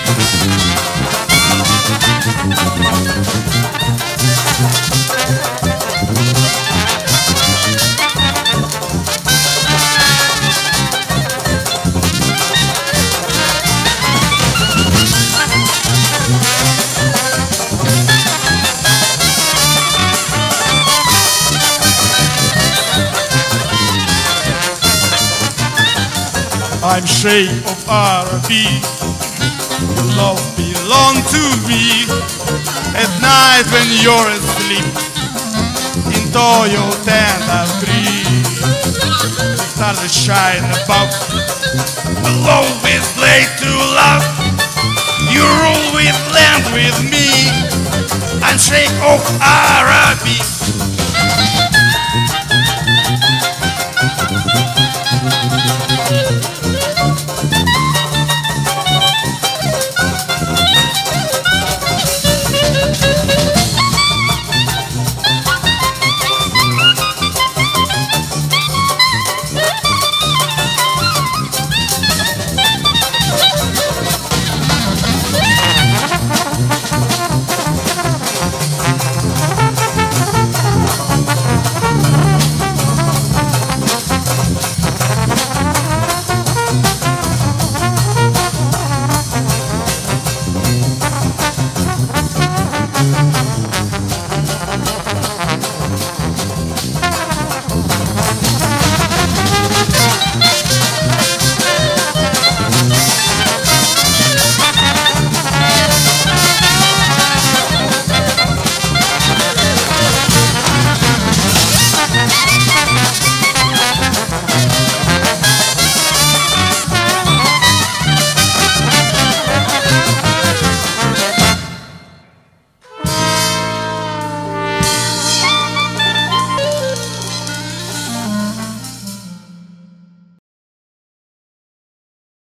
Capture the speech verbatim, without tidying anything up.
I'm Sheikh of Arabi. Your love belongs to me. At night when you're asleep, into your tender breeze, stars shine above. We'll always lay to love. You rule with land with me. I'm Sheikh of Arabi.